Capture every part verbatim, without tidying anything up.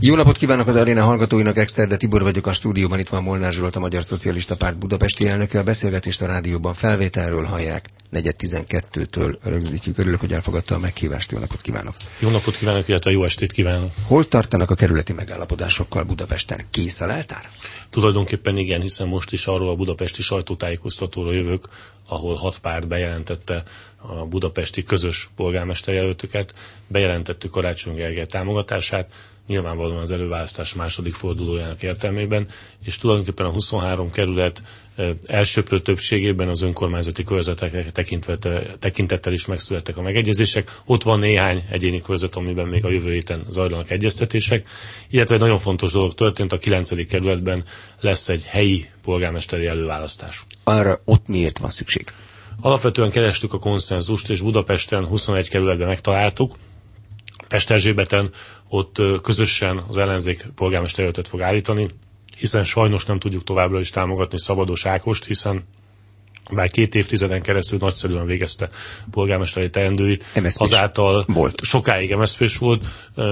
Jó napot kívánok az aréna hallgatóinak, Exterde Tibor vagyok a stúdióban, itt van Molnár Zsolt, a Magyar Szocialista Párt budapesti elnöke. A beszélgetést a rádióban felvételről hallják, negyven tizenkettőtől rögzítjük. Örülök, hogy elfogadta a meghívást. Jó napot kívánok! Jó napot kívánok, illetve jó estét kívánok! Hol tartanak a kerületi megállapodásokkal Budapesten? Kész a leltár? Tulajdonképpen igen, hiszen most is arról a budapesti sajtótájékoztatóról jövök, ahol hat párt bejelentette a budapesti közös polgármesterjelöltüket, bejelentettük Karácsony Gergely támogatását, nyilvánvalóan az előválasztás második fordulójának értelmében, és tulajdonképpen a huszonhárom kerület elsöprő többségében az önkormányzati körzetekre tekintettel is megszülettek a megegyezések. Ott van néhány egyéni körzet, amiben még a jövő héten zajlanak egyeztetések, illetve egy nagyon fontos dolog történt, a kilencedik kerületben lesz egy helyi polgármesteri előválasztás. Arra ott miért van szükség? Alapvetően kerestük a konszenzust, és Budapesten huszonegy kerületben megtaláltuk. Pesterzsébeten ott közösen az ellenzék polgármesterjelöltet fog állítani, hiszen sajnos nem tudjuk továbbra is támogatni Szabados Ákost, hiszen bár két évtizeden keresztül nagyszerűen végezte polgármesteri teendőit, azáltal volt. Sokáig em es zé pés volt,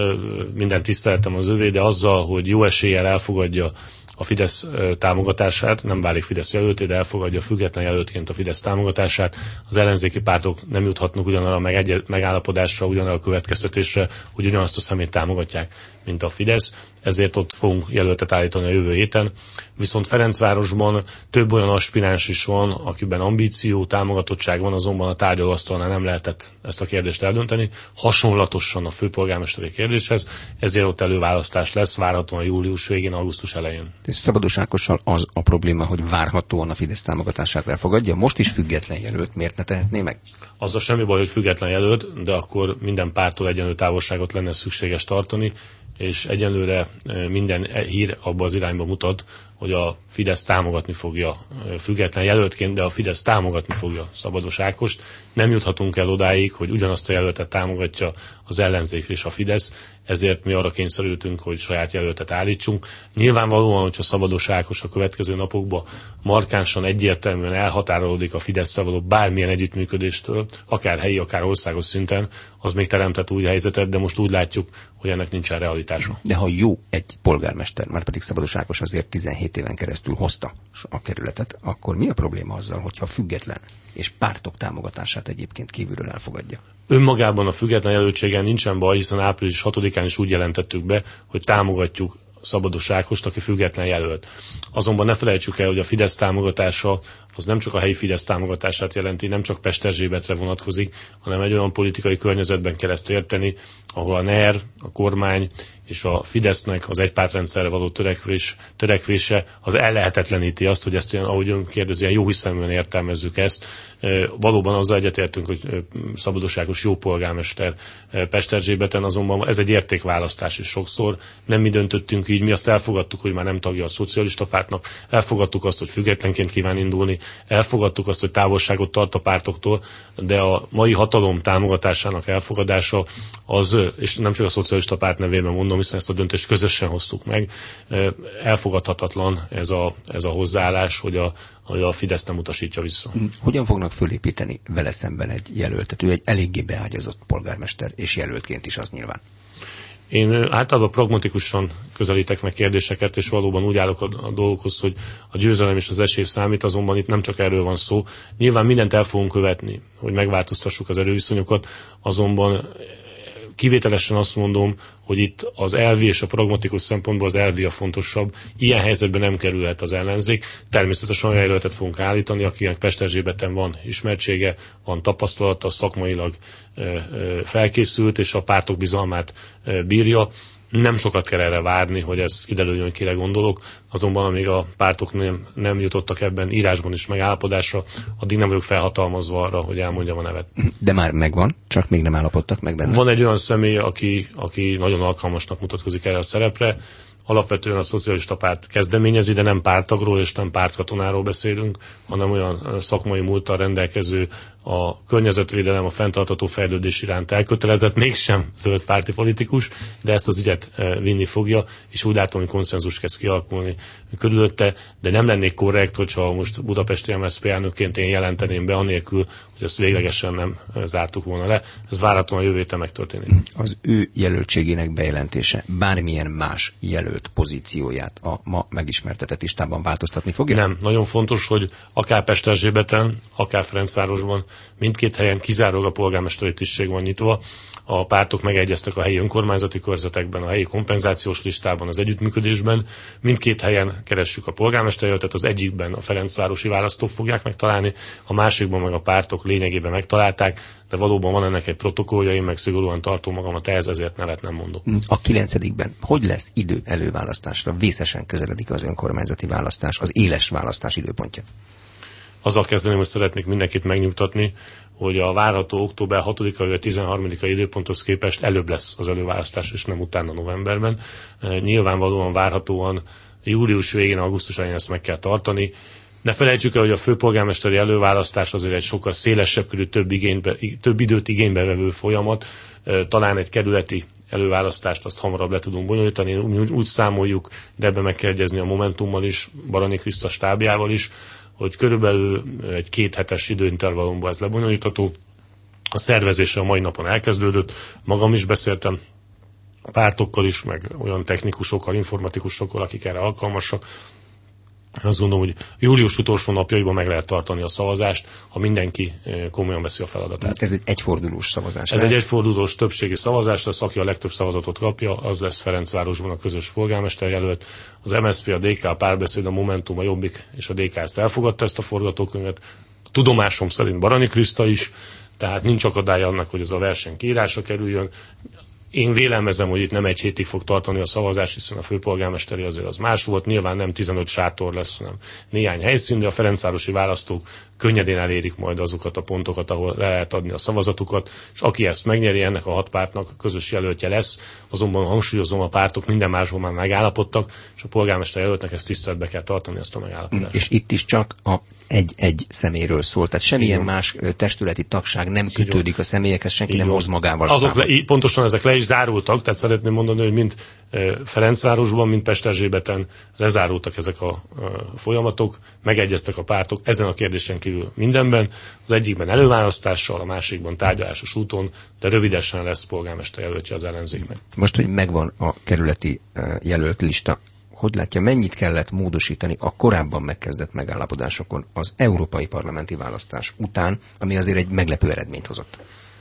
minden tiszteletem az övé, de azzal, hogy jó eséllyel elfogadja a Fidesz támogatását, nem válik Fidesz jelölté, de elfogadja független jelöltként a Fidesz támogatását. Az ellenzéki pártok nem juthatnak ugyanarra a meg megállapodásra, ugyanarra a következtetésre, hogy ugyanazt a személyt támogatják, mint a Fidesz. Ezért ott fogunk jelöltet állítani a jövő héten. Viszont Ferencvárosban több olyan aspiráns is van, akiben ambíció, támogatottság van, azonban a tárgyalóasztalnál nem lehetett ezt a kérdést eldönteni. Hasonlatosan a főpolgármesteri kérdéshez, ezért ott előválasztás lesz, várhatóan július végén, augusztus elején. És Szabados Ákossal az a probléma, hogy várhatóan a Fidesz támogatását elfogadja. Most is független jelölt, miért ne tehetné meg? Azzal semmi baj, hogy független jelölt, de akkor minden párttól egyenlő távolságot lenne szükséges tartani, és egyenlőre minden hír abba az irányba mutat, hogy a Fidesz támogatni fogja független jelöltként, de a Fidesz támogatni fogja Szabados Ákost. Nem juthatunk el odáig, hogy ugyanazt a jelöltet támogatja az ellenzék és a Fidesz, ezért mi arra kényszerültünk, hogy saját jelöltet állítsunk. Nyilvánvalóan, hogyha Szabados Ákos a következő napokban markánsan, egyértelműen elhatárolódik a Fidesz-szel való bármilyen együttműködéstől, akár helyi, akár országos szinten, az még teremtett új helyzetet, de most úgy látjuk, hogy ennek nincsen realitása. De ha jó egy polgármester, már pedig Szabados Ákos azért tizenhét éven keresztül hozta a kerületet, akkor mi a probléma azzal, hogyha független és pártok támogatását egyébként kívülről elfogadja? Önmagában a független jelöltségen nincsen baj, hiszen április hatodikán is úgy jelentettük be, hogy támogatjuk Szabados Ákost, aki független jelölt. Azonban ne felejtsük el, hogy a Fidesz támogatása az nem csak a helyi Fidesz támogatását jelenti, nem csak Pesterzsébetre vonatkozik, hanem egy olyan politikai környezetben kell ezt érteni, ahol a NER, a kormány és a Fidesznek az egypártrendszerre való törekvés, törekvése az ellehetetleníti azt, hogy ezt, ahogy ön kérdezi, ilyen jó hiszeműen értelmezzük ezt. Valóban azzal egyetértünk, hogy Szabados Ákos jó polgármester Pesterzsébeten, azonban ez egy értékválasztás is sokszor. Nem mi döntöttünk így, mi azt elfogadtuk, hogy már nem tagja a szocialista pártnak, elfogadtuk azt, hogy függetlenként kíván indulni, elfogadtuk azt, hogy távolságot tart a pártoktól, de a mai hatalom támogatásának elfogadása az, és nem csak a szocialista párt nevében mondom, hiszen ezt a döntést közösen hoztuk meg, elfogadhatatlan ez a, ez a hozzáállás, hogy a, hogy a Fidesz nem utasítja vissza. Hogyan fognak fölépíteni vele szemben egy jelöltet? Ő egy eléggé beágyazott polgármester, és jelöltként is az nyilván. Én általában pragmatikusan közelítek meg kérdéseket, és valóban úgy állok a, a dolgokhoz, hogy a győzelem és az esély számít, azonban itt nem csak erről van szó. Nyilván mindent el fogunk követni, hogy megváltoztassuk az erőviszonyokat, azonban kivételesen azt mondom, hogy itt az elvi és a pragmatikus szempontból az elvi a fontosabb. Ilyen helyzetben nem kerülhet az ellenzék. Természetesen olyan jelöltet fogunk állítani, akinek Pesterzsébeten van ismertsége, van tapasztalata, szakmailag felkészült, és a pártok bizalmát bírja. Nem sokat kell erre várni, hogy ez kiderüljön, hogy kire gondolok, azonban amíg a pártok nem, nem jutottak ebben írásban is megállapodásra, addig nem vagyok felhatalmazva arra, hogy elmondjam a nevet. De már megvan, csak még nem állapodtak meg benne. Van egy olyan személy, aki, aki nagyon alkalmasnak mutatkozik erre a szerepre. Alapvetően a szocialista párt kezdeményezi, de nem párttagról és nem pártkatonáról beszélünk, hanem olyan szakmai múlttal rendelkező, a környezetvédelem, a fenntartható fejlődés iránt elkötelezett, mégsem zöld párti politikus, de ezt az ügyet vinni fogja, és úgy látom, hogy konszenzus kezd kialakulni körülötte, de nem lennék korrekt, hogyha most budapesti em es zé pé elnökként én jelenteném be, anélkül, hogy hogy ezt véglegesen nem zártuk volna le. Ez várhatóan a jövő héten megtörténik. Az ő jelöltségének bejelentése bármilyen más jelölt pozícióját a ma megismertetett listában változtatni fogja? Nem. Nagyon fontos, hogy akár Pesterzsébeten, akár Ferencvárosban mindkét helyen kizárólag a polgármesteri tisztség van nyitva. A pártok megegyeztek a helyi önkormányzati körzetekben, a helyi kompenzációs listában, az együttműködésben. Mindkét helyen keressük a polgármesterjelöltet, az egyikben a ferencvárosi választók fogják megtalálni, a másikban meg a pártok lényegében megtalálták, de valóban van ennek egy protokollja, én meg szigorúan tartom magamat ehhez, ezért nevet nem mondok. A kilencedikben hogy lesz idő előválasztásra? Vészesen közeledik az önkormányzati választás, az éles választás időpontja. Azzal kezdeném, hogy szeretnék mindenkit megnyugtatni, hogy a várható október hatodika vagy tizenharmadika időponthoz képest előbb lesz az előválasztás, és nem utána novemberben. Nyilvánvalóan várhatóan július végén, augusztus elején ezt meg kell tartani. Ne felejtsük el, hogy a főpolgármesteri előválasztás azért egy sokkal szélesebb körű, több, igénybe, több időt igénybe vevő folyamat. Talán egy kerületi előválasztást azt hamarabb le tudunk bonyolítani, úgy, úgy számoljuk, de ebben meg kell egyezni a Momentummal is, Barani Kriszta stábjával is, hogy körülbelül egy két hetes időintervallumban ez lebonyolítható. A szervezése a mai napon elkezdődött, magam is beszéltem pártokkal is, meg olyan technikusokkal, informatikusokkal, akik erre alkalmasak. Azt gondolom, hogy július utolsó napjaiban meg lehet tartani a szavazást, ha mindenki komolyan veszi a feladatát. Ez egy egyfordulós szavazás. Ez lesz. Egy egyfordulós többségi szavazás lesz, aki a legtöbb szavazatot kapja, az lesz Ferencvárosban a közös polgármesterjelölt. Az em es zé pé, a dé ká, a Párbeszéd, a Momentum, a Jobbik és a dé ká ezt elfogadta, ezt a forgatókönyvet. A tudomásom szerint Barani Kriszta is, tehát nincs akadály annak, hogy ez a verseny kiírásra kerüljön. Én vélelmezem, hogy itt nem egy hétig fog tartani a szavazás, hiszen a főpolgármesteri azért az más volt. Nyilván nem tizenöt sátor lesz, hanem néhány helyszín, de a ferencvárosi választók könnyedén elérik majd azokat a pontokat, ahol le lehet adni a szavazatukat, és aki ezt megnyeri, ennek a hat pártnak közös jelöltje lesz. Azonban hangsúlyozom, a pártok minden máshol már megállapodtak, és a polgármester jelöltnek ezt tiszteletbe kell tartani, ezt a megállapodást. És itt is csak a egy-egy személyről szól, tehát semmilyen Igen. más testületi tagság nem kötődik a személyekhez, senki Igen. nem hoz magával. Azok le, pontosan ezek le is zárultak, tehát szeretném mondani, hogy mind Ferencvárosban, mind Pesterzsébeten lezárultak ezek a folyamatok, megegyeztek a pártok ezen a kérdésen kívül mindenben, az egyikben előválasztással, a másikban tárgyalásos úton, de rövidesen lesz polgármester jelöltje az ellenzéknek. Most, hogy megvan a kerületi jelölt lista, hogy látja, mennyit kellett módosítani a korábban megkezdett megállapodásokon az európai parlamenti választás után, ami azért egy meglepő eredményt hozott?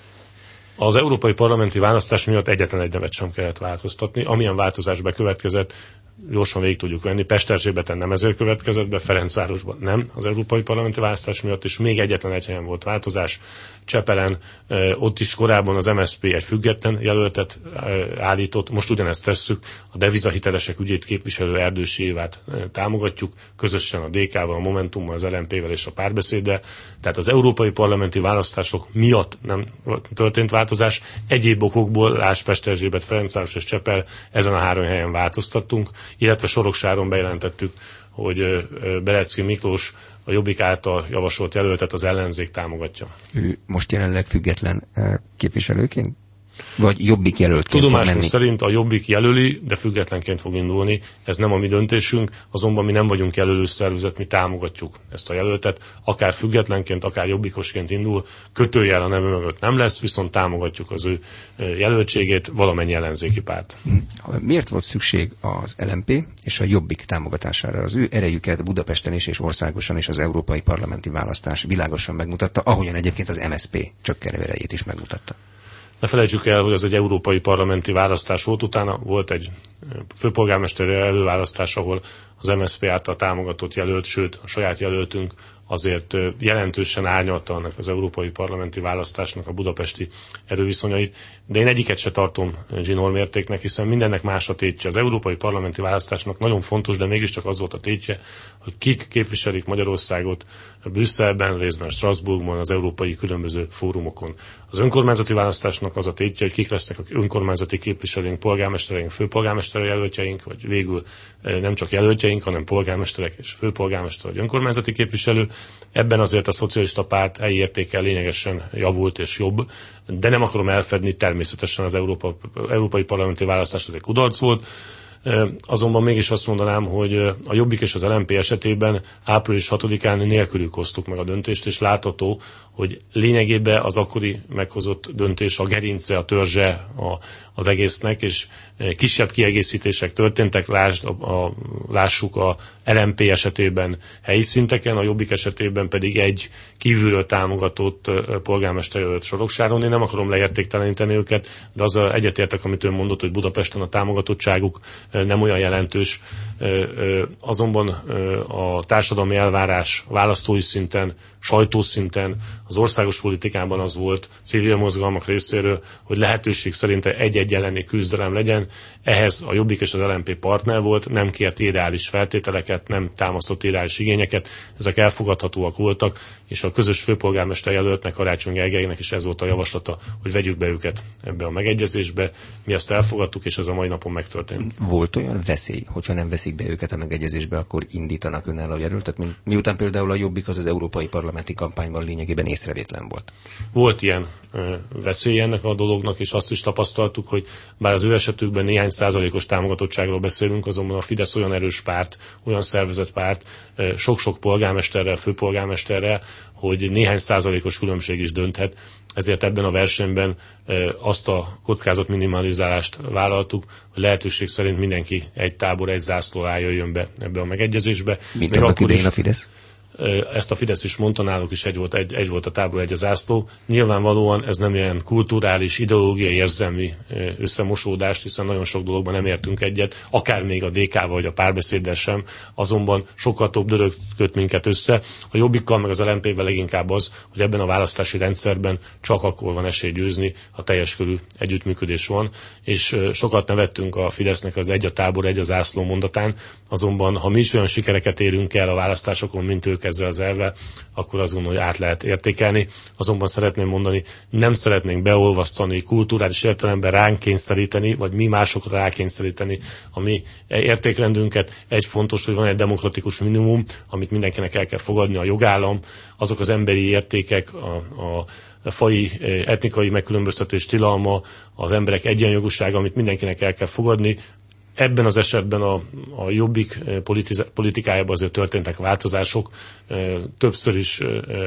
Az európai parlamenti választás miatt egyetlen egy nevet sem kellett változtatni. Amilyen változás bekövetkezett, gyorsan végig tudjuk venni. Pesterzsébeten nem ezért következett be, Ferencvárosban nem az európai parlamenti választás miatt, és még egyetlen egy helyen volt változás. Csepelen, ott is korábban az em es zé pé egy független jelöltet állított, most ugyanezt tesszük, a devizahitelesek ügyét képviselő Erdősi Évát támogatjuk, közösen a dé ká-val, a Momentummal, az el en pé-vel és a Párbeszéddel. Tehát az európai parlamenti választások miatt nem történt változás, egyéb okokból, lásd Pesterzsébet, Ferencváros és Csepel, ezen a három helyen változtattunk, illetve Soroksáron bejelentettük, hogy Berecki Miklós a Jobbik által javasolt jelöltet az ellenzék támogatja. Ő most jelenleg független képviselőként? Vagy Jobbik jelöltként fog menni? Tudomásunk szerint a Jobbik jelöli, de függetlenként fog indulni. Ez nem a mi döntésünk, azonban mi nem vagyunk jelölő szervezet, mi támogatjuk ezt a jelöltet. Akár függetlenként, akár jobbikosként indul, kötőjel a neve mögött nem lesz, viszont támogatjuk az ő jelöltségét, valamennyi ellenzéki párt. Miért volt szükség az el en pé és a Jobbik támogatására? Az ő erejüket Budapesten is és országosan is az európai parlamenti választás világosan megmutatta, ahogyan egyébként az em es zé pé csökkenő erejét is megmutatta. Ne felejtsük el, hogy ez egy európai parlamenti választás volt, utána volt egy főpolgármesteri előválasztás, ahol az em es zé pé által támogatott jelölt, sőt a saját jelöltünk azért jelentősen árnyalta annak az európai parlamenti választásnak a budapesti erőviszonyait, de én egyiket se tartom zsinórmértéknek, hiszen mindennek más a tétje. Az európai parlamenti választásnak nagyon fontos, de mégiscsak az volt a tétje, hogy kik képviselik Magyarországot Brüsszelben, részben Strasbourgban, az európai különböző fórumokon. Az önkormányzati választásnak az a tétje, hogy kik lesznek az önkormányzati képviselőink, polgármestereink, főpolgármester jelöltjeink, vagy végül nem csak jelöltjeink, hanem polgármesterek és főpolgármester vagy önkormányzati képviselő. Ebben azért a szocialista párt helyi értéke lényegesen javult és jobb, de nem akarom elfedni, természetesen az Európa, európai parlamenti választás az egy kudarc volt. Azonban mégis azt mondanám, hogy a Jobbik és az el em pé esetében április hatodikán nélkülük hoztuk meg a döntést, és látható, hogy lényegében az akkori meghozott döntés a gerince, a törzse a, az egésznek, és kisebb kiegészítések történtek, lásd, a, a, lássuk a el em pé esetében helyi szinteken, a Jobbik esetében pedig egy kívülről támogatott polgármesterjelölt Soroksáron. Én nem akarom leértékteleníteni őket, de az egyetértek, amit ön mondott, hogy Budapesten a támogatottságuk nem olyan jelentős. Azonban a társadalmi elvárás választói szinten, sajtószinten, az országos politikában az volt civil mozgalmak részéről, hogy lehetőség szerint egy-egy elleni küzdelem legyen. Ehhez a Jobbik és az el em pé partner volt, nem kért ideális feltételeket, nem támasztott ideális igényeket, ezek elfogadhatóak voltak, és a közös főpolgármester jelöltnek, Karácsony Gergelynek is ez volt a javaslata, hogy vegyük be őket ebbe a megegyezésbe. Mi ezt elfogadtuk, és ez a mai napon megtörtént. Volt olyan veszély, hogyha nem veszik be őket a megegyezésbe, akkor indítanak önálló jelöltet, miután például a Jobbik az az európai parlamenti kampányban lényegében észrevétlen volt? Volt ilyen ö, veszély ennek a dolognak, és azt is tapasztaltuk, hogy bár az ő esetükben néhány százalékos támogatottságról beszélünk, azonban a Fidesz olyan erős párt, olyan szervezett párt, ö, sok-sok polgármesterrel, főpolgármesterrel, hogy néhány százalékos különbség is dönthet. Ezért ebben a versenyben ö, azt a kockázat minimalizálást vállaltuk, hogy lehetőség szerint mindenki egy tábor, egy zászló alá jöjjön be ebbe a megegyezésbe. Mint annak idején a Fidesz? Ezt a Fidesz is mondta, náluk is egy volt, egy, egy volt a tábor, egy a zászló. Nyilvánvalóan ez nem ilyen kulturális, ideológiai, érzelmi összemosódást, hiszen nagyon sok dologban nem értünk egyet, akár még a dé ká-val vagy a Párbeszéddel sem, azonban sokkal több dolog köt minket össze. A Jobbikkal meg az el em pé-vel leginkább az, hogy ebben a választási rendszerben csak akkor van esély győzni, ha teljes körű együttműködés van, és sokat nevettünk a Fidesznek az egy a tábor, egy a zászló mondatán, azonban ha mi is olyan sikereket érünk el a választásokon, mint ők ezzel az elvvel, akkor azt gondolom, hogy át lehet értékelni. Azonban szeretném mondani, nem szeretnénk beolvasztani, kulturális értelemben ránk kényszeríteni, vagy mi másokra rákényszeríteni a mi értékrendünket. Egy fontos, hogy van egy demokratikus minimum, amit mindenkinek el kell fogadni, a jogállam, azok az emberi értékek, a, a a faji, etnikai megkülönböztetés tilalma, az emberek egyenjogúsága, amit mindenkinek el kell fogadni. Ebben az esetben a, a Jobbik politikájában azért történtek változások, többször is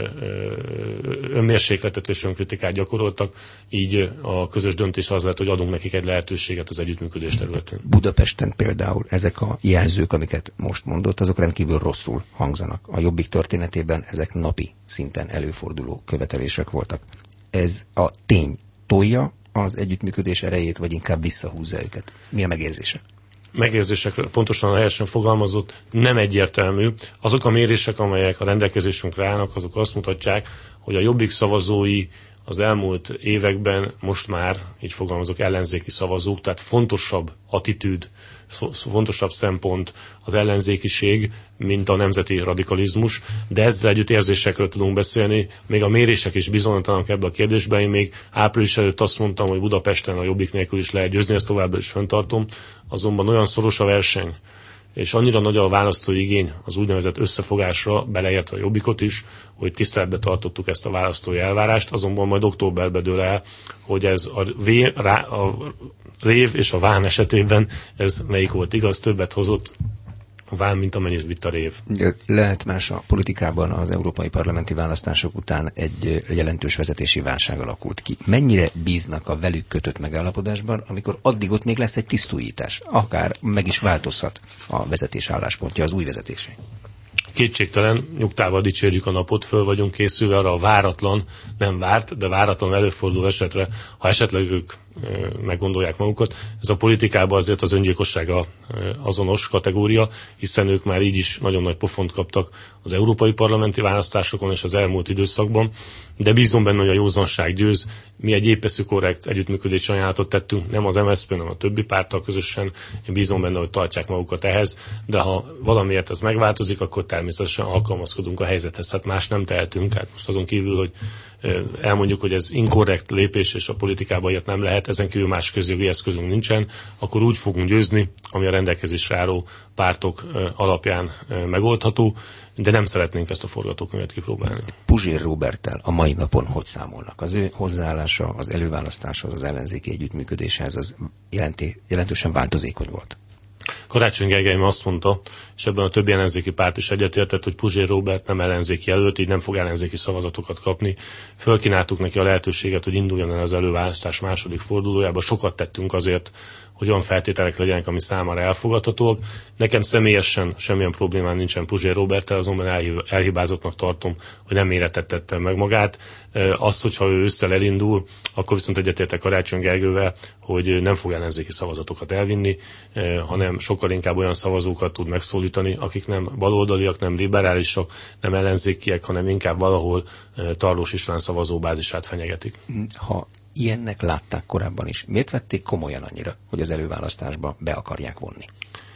önmérsékletet és önkritikát gyakoroltak, így a közös döntés az lett, hogy adunk nekik egy lehetőséget az együttműködés területén. Budapesten például ezek a jelzők, amiket most mondott, azok rendkívül rosszul hangzanak. A Jobbik történetében ezek napi szinten előforduló követelések voltak. Ez a tény tolja az együttműködés erejét, vagy inkább visszahúzza őket? Mi a megérzése? Megérzésekre pontosan helyesen fogalmazott, nem egyértelmű. Azok a mérések, amelyek a rendelkezésünkre állnak, azok azt mutatják, hogy a Jobbik szavazói az elmúlt években most már, így fogalmazok, ellenzéki szavazók, tehát fontosabb attitűd, fontosabb szempont az ellenzékiség, mint a nemzeti radikalizmus, de ezzel együtt érzésekről tudunk beszélni, még a mérések is bizonytalanok ebben a kérdésben. Én még április előtt azt mondtam, hogy Budapesten a Jobbik nélkül is lehet győzni, ezt továbbra is fenntartom, azonban olyan szoros a verseny, és annyira nagy a választói igény az úgynevezett összefogásra, beleértve a Jobbikot is, hogy tiszteletbe tartottuk ezt a választói elvárást, azonban majd októberben dől el, hogy ez a, vé, rá, a rév és a vám esetében ez melyik volt igaz, többet hozott a vám, mint amennyit vitt a rév. Lehet más a politikában az európai parlamenti választások után egy jelentős vezetési válság alakult ki. Mennyire bíznak a velük kötött megállapodásban, amikor addig ott még lesz egy tisztújítás? Akár meg is változhat a vezetés álláspontja, az új vezetésé. Kétségtelen, nyugtával dicsérjük a napot, föl vagyunk készülve arra a váratlan, nem várt, de váratlan előforduló esetre, ha esetleg ők meggondolják magukat. Ez a politikában azért az öngyilkossága azonos kategória, hiszen ők már így is nagyon nagy pofont kaptak az európai parlamenti választásokon és az elmúlt időszakban, de bízom benne, hogy a józanság győz. Mi egy épeszű korrekt együttműködési ajánlatot tettünk, nem az em es zé pé, hanem a többi párttal közösen. Én bízom benne, hogy tartják magukat ehhez, de ha valamiért ez megváltozik, akkor természetesen alkalmazkodunk a helyzethez. Hát más nem tehetünk, hát most azon kívül, hogy elmondjuk, hogy ez inkorrekt lépés, és a politikában ilyet nem lehet, ezen kívül más közjogi eszközünk nincsen, akkor úgy fogunk győzni, ami a rendelkezésre álló pártok alapján megoldható, de nem szeretnénk ezt a forgatókönyvet kipróbálni. Puzsér Róberttel a mai napon hogy számolnak? Az ő hozzáállása az előválasztáshoz, az ellenzéki együttműködéshez az jelenti, jelentősen változékony volt. Karácsony Gergely azt mondta, és ebben a többi ellenzéki párt is egyetértett, hogy Puzsér Róbert nem ellenzéki jelölt, így nem fog ellenzéki szavazatokat kapni. Fölkínáltuk neki a lehetőséget, hogy induljon el az előválasztás második fordulójába. Sokat tettünk azért, hogy olyan feltételek legyenek, ami számára elfogadhatóak. Nekem személyesen semmilyen problémám nincsen Puzsér Róberttel, azonban elhibázottnak tartom, hogy nem méretettette meg magát. Az, hogyha ő ősszel elindul, akkor viszont egyetértek Karácsony Gergővel, hogy nem fog ellenzéki szavazatokat elvinni, hanem sokkal inkább olyan szavazókat tud megszólítani, akik nem baloldaliak, nem liberálisok, nem ellenzékiek, hanem inkább valahol Tarlós István szavazóbázisát fenyegetik. Ha ilyennek látták korábban is, miért vették komolyan annyira, hogy az előválasztásba be akarják vonni?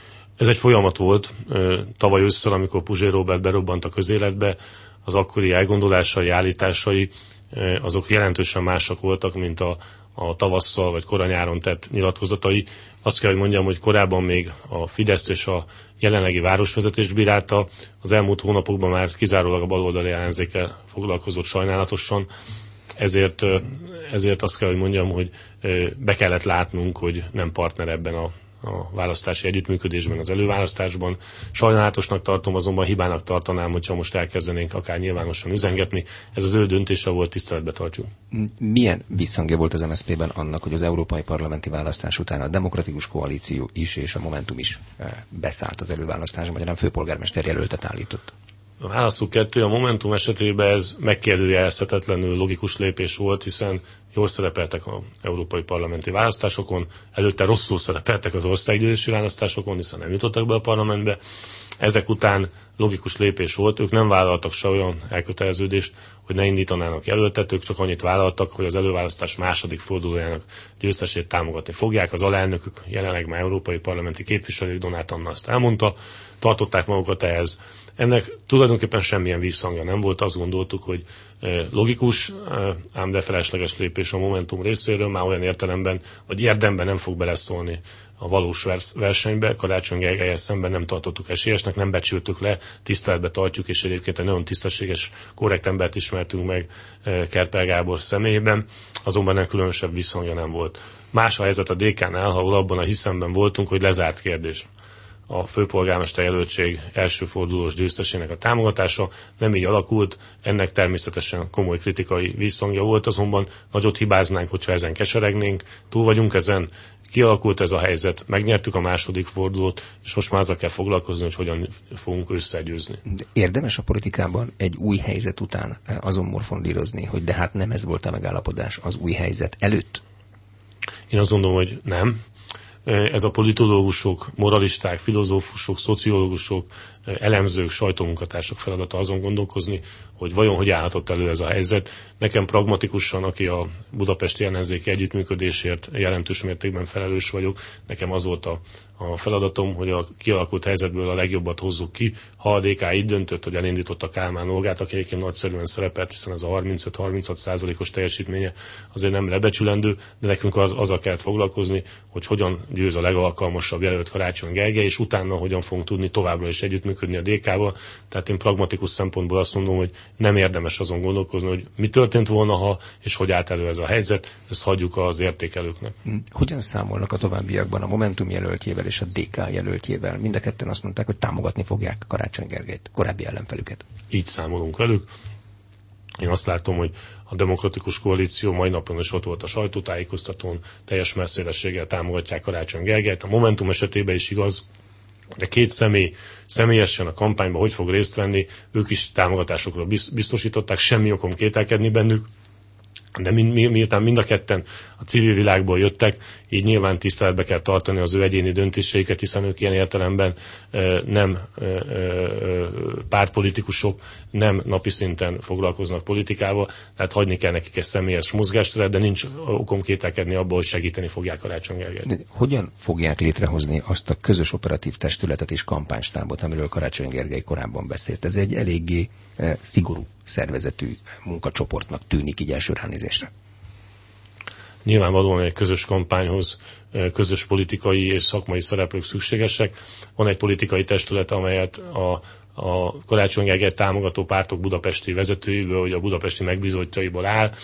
Ez egy folyamat volt. Tavaly ősszel, amikor Puzsér Róbert berobbant a közéletbe, az akkori elgondolásai, állításai, azok jelentősen másak voltak, mint a, a tavasszal vagy koranyáron tett nyilatkozatai. Azt kell, hogy mondjam, hogy korábban még a Fidesz és a jelenlegi városvezetés bírálta, az elmúlt hónapokban már kizárólag a baloldali ellenzékkel foglalkozott sajnálatosan, ezért, ezért azt kell, hogy mondjam, hogy be kellett látnunk, hogy nem partner ebben a, a választási együttműködésben, az előválasztásban. Sajnálatosnak tartom, azonban hibának tartanám, hogyha most elkezdenénk akár nyilvánosan üzengetni. Ez az ő döntése volt, tiszteletbe tartjuk. Milyen visszhangja volt az em es zé pében annak, hogy az európai parlamenti választás után a Demokratikus Koalíció is és a Momentum is beszállt az előválasztásba, magyarán főpolgármester jelöltet állított? A válaszuk kettő, a Momentum esetében ez megkérdőjelezhetetlenül logikus lépés volt, hiszen jól szerepeltek az európai parlamenti választásokon, előtte rosszul szerepeltek az országgyűlési választásokon, hiszen nem jutottak be a parlamentbe. Ezek után logikus lépés volt, ők nem vállaltak se olyan elköteleződést, hogy ne indítanának jelöltet, ők csak annyit vállaltak, hogy az előválasztás második fordulójának győztesét támogatni fogják. Az alelnökük, jelenleg már európai parlamenti képviselők, Donát Anna azt elmondta, tartották magukat ehhez. Ennek tulajdonképpen semmilyen visszhangja nem volt, azt gondoltuk, hogy logikus, ám de felesleges lépés a Momentum részéről, már olyan értelemben, hogy érdemben nem fog beleszólni a valós versenybe. Karácsony Gergellyel szemben nem tartottuk esélyesnek, nem becsültük le, tiszteletbe tartjuk, és egyébként egy nagyon tisztességes, korrekt embert ismertünk meg Kerpel Gábor személyében, azonban nem különösebb visszhangja nem volt. Más a helyzet a dé ká-nál, ahol abban a hiszemben voltunk, hogy lezárt kérdés a főpolgármester jelöltség első fordulós győztesének a támogatása. Nem így alakult, ennek természetesen komoly kritikai visszhangja volt, azonban nagyot hibáznánk, hogyha ezen keseregnénk, túl vagyunk ezen, kialakult ez a helyzet, megnyertük a második fordulót, és most már azzal kell foglalkozni, hogy hogyan fogunk összegyőzni. Érdemes a politikában egy új helyzet után azon morfondírozni, hogy de hát nem ez volt a megállapodás az új helyzet előtt? Én azt gondolom, hogy nem. Ez a politológusok, moralisták, filozófusok, szociológusok, elemzők, sajtómunkatársak feladata azon gondolkozni, hogy vajon hogy állhatott elő ez a helyzet. Nekem pragmatikusan, aki a budapesti ellenzéki együttműködésért jelentős mértékben felelős vagyok, nekem az volt a, a feladatom, hogy a kialakult helyzetből a legjobbat hozzuk ki. Ha a dé ká így döntött, hogy elindította Kálmán Olgát, aki egyébként nagyszerűen szerepelt, hiszen ez a harmincöt-harminchat százalékos teljesítménye azért nem lebecsülendő, de nekünk az, azzal kellett foglalkozni, hogy hogyan győz a legalkalmasabb jelölt Karácsony Gergely, és utána hogyan fogunk tudni továbbra is együttműködni a dé ká-val. Tehát én pragmatikus szempontból azt mondom, hogy nem érdemes azon gondolkozni, hogy mi történt volna, ha és hogy állt elő ez a helyzet, ezt hagyjuk az értékelőknek. Hogyan számolnak a továbbiakban a Momentum jelöltjével és a dé ká jelöltjével? Mind a ketten azt mondták, hogy támogatni fogják Karácsony Gergelyt, korábbi ellenfelüket. Így számolunk velük. Én azt látom, hogy a Demokratikus Koalíció mai napon is ott volt a sajtótájékoztatón, teljes messzélességgel támogatják Karácsony Gergelyt. A Momentum esetében is igaz, de két személy személyesen a kampányban hogy fog részt venni, ők is támogatásokról biztosították, semmi okom kételkedni bennük, de mi, mi, miután mind a ketten a civil világból jöttek, így nyilván tiszteletbe kell tartani az ő egyéni döntéseiket, hiszen ők ilyen értelemben nem pártpolitikusok, nem napi szinten foglalkoznak politikával, tehát hagyni kell nekik egy személyes mozgásteret, de nincs okom kételkedni abban, hogy segíteni fogják Karácsony Gergelyt. Hogyan fogják létrehozni azt a közös operatív testületet és kampánystábot, amiről Karácsony Gergely korábban beszélt? Ez egy eléggé szigorú szervezetű munkacsoportnak tűnik így első ránézésre. Nyilvánvalóan egy közös kampányhoz közös politikai és szakmai szereplők szükségesek. Van egy politikai testület, amelyet a, a Karácsony Gergelyt támogató pártok budapesti vezetőiből, vagy a budapesti megbízottjaiból áll.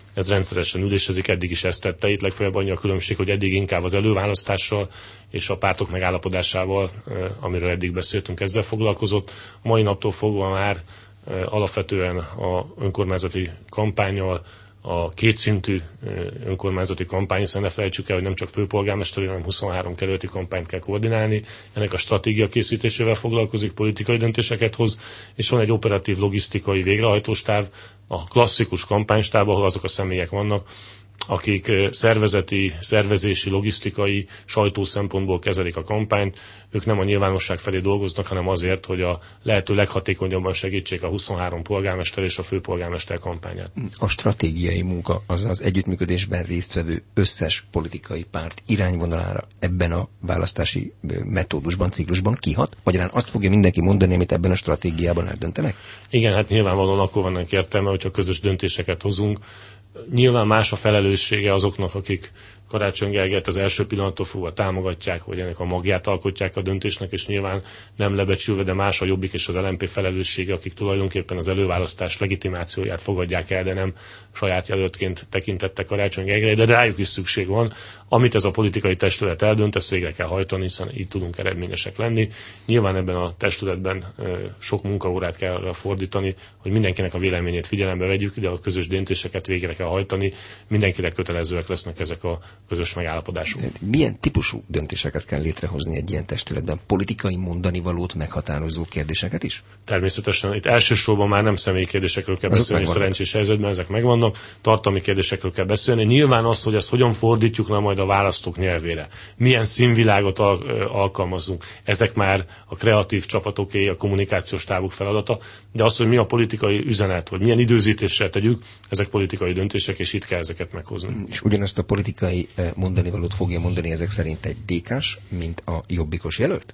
ez rendszeresen ülésezik, eddig is ezt tette. Itt legfeljebb annyi a különbség, hogy eddig inkább az előválasztással és a pártok megállapodásával, amiről eddig beszéltünk, ezzel foglalkozott. A mai naptól fogva már alapvetően a önkormányzati kampánnyal, a kétszintű önkormányzati kampány, hiszen ne felejtsük el, hogy nem csak főpolgármesteri, hanem huszonhárom kerületi kampányt kell koordinálni. Ennek a stratégia készítésével foglalkozik, politikai döntéseket hoz, és van egy operatív logisztikai végrehajtóstáv, a klasszikus kampánystáb, ahol azok a személyek vannak, akik szervezeti, szervezési, logisztikai, sajtó szempontból kezelik a kampányt. Ők nem a nyilvánosság felé dolgoznak, hanem azért, hogy a lehető leghatékonyabban segítsék a huszonhárom polgármester és a főpolgármester kampányát. A stratégiai munka, azaz együttműködésben résztvevő összes politikai párt irányvonalára ebben a választási metódusban, ciklusban kihat? Magyarán azt fogja mindenki mondani, amit ebben a stratégiában eldöntenek? Igen, hát nyilvánvalóan akkor vannak értelme, hogyha közös döntéseket hozunk. Nyilván más a felelőssége azoknak, akik Karácsony Gergelyt az első pillanattól fogva támogatják, vagy ennek a magját alkotják a döntésnek, és nyilván nem lebecsülve, de más a Jobbik és az el em pé felelőssége, akik tulajdonképpen az előválasztás legitimációját fogadják el, de nem saját jelöltként tekintettek Karácsony Gergelyre, de rájuk is szükség van. Amit ez a politikai testület eldönt, ezt végre kell hajtani, hiszen így tudunk eredményesek lenni. Nyilván ebben a testületben sok munkaórát kell fordítani, hogy mindenkinek a véleményét figyelembe vegyük, de a közös döntéseket végre kell hajtani. Mindenkinek kötelezőek lesznek ezek a közös megállapodások. Milyen típusú döntéseket kell létrehozni egy ilyen testületben? Politikai mondanivalót meghatározó kérdéseket is? Természetesen. Itt elsősorban már nem személyi kérdésekről kell azok beszélni, szerencsés helyzetben ezek megvannak, tartalmi kérdésekről kell beszélni. Nyilván az, hogy ezt hogyan fordítjuk le majd a választók nyelvére, milyen színvilágot al- alkalmazunk, ezek már a kreatív csapatoké, a kommunikációs tábok feladata, de az, hogy mi a politikai üzenet, hogy milyen időzítéssel tegyük, ezek politikai döntések, és itt kell ezeket meghozni. És ugyanazt a politikai mondanivalót fogja mondani ezek szerint egy dé ká-s, mint a jobbikos jelölt?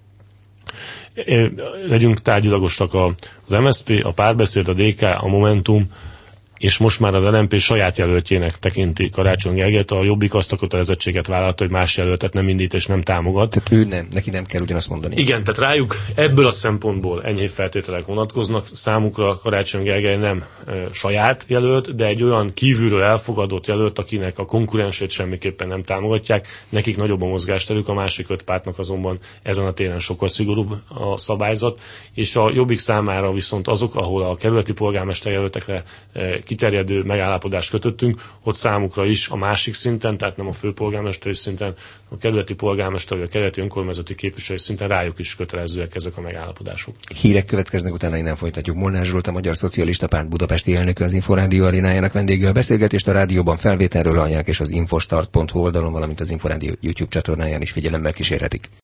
Legyünk tárgyilagosak, az em es zé pé, a Párbeszéd, a dé ká, a Momentum, és most már az el em pé saját jelöltjének tekinti Karácsony Gergelyt, a Jobbik azt a kötelezettséget vállalta, hogy más jelöltet nem indít és nem támogat. Tehát ő nem, neki nem kell ugyanazt mondani. Igen, tehát rájuk ebből a szempontból enyhébb feltételek vonatkoznak. Számukra Karácsony Gergely nem e, saját jelölt, de egy olyan kívülről elfogadott jelölt, akinek a konkurensét semmiképpen nem támogatják. Nekik nagyobb a mozgásterük, a másik öt pártnak azonban ezen a téren sokkal szigorúbb a szabályzat, és a Jobbik számára viszont azok, ahol a kerületi polgármester jelöltekre e, kiterjedő megállapodást kötöttünk, ott számukra is a másik szinten, tehát nem a főpolgármesteri szinten, a kerületi polgármester vagy a kerületi önkormányzati képviselői szinten rájuk is kötelezőek ezek a megállapodások. Hírek következnek, utána innen folytatjuk. Molnár Zsolt, a Magyar Szocialista Párt budapesti elnöke, az Inforádió arénájának vendége. A beszélgetést a rádióban felvételről hallják, és az infostart pont hu oldalon, valamint az Inforádió YouTube csatornáján is figyelemmel kísérhetik.